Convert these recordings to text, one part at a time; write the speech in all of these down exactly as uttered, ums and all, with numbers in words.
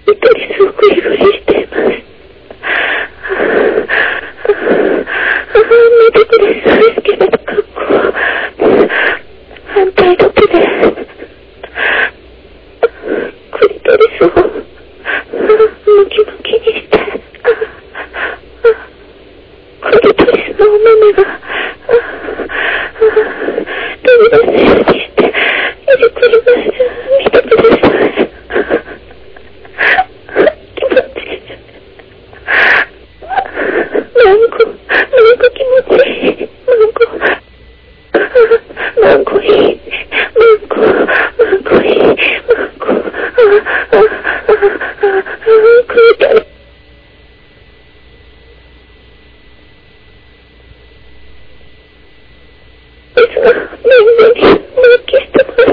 一人すごくいろりしています。見てください、スケベな格好。反対ロケでクリトリスをムキムキにして、クリトリスのお目目が飛び出すようにしていじくりました。見てください。気持ちいい。なんこ、なんこ気持ちいい。なんこ、なんこいい。なんこ、なんこいい。なんこ、あ、あ、あ、あ、クリトリス。ですが、面々に浮気してます。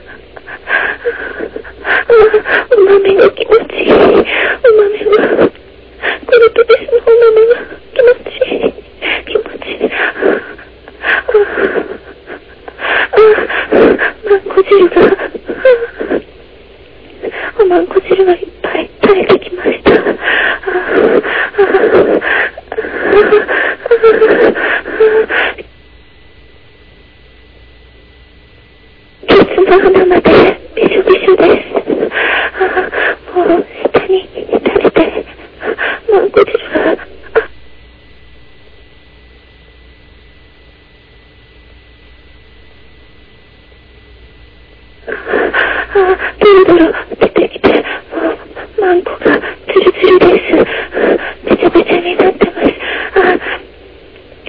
お豆が気持ちいい。お豆が、クリトリスのお豆が気持ちいい。気持ちいい。マンコ汁が、おマンコ汁がいっぱい垂れてきました。ケツの穴まで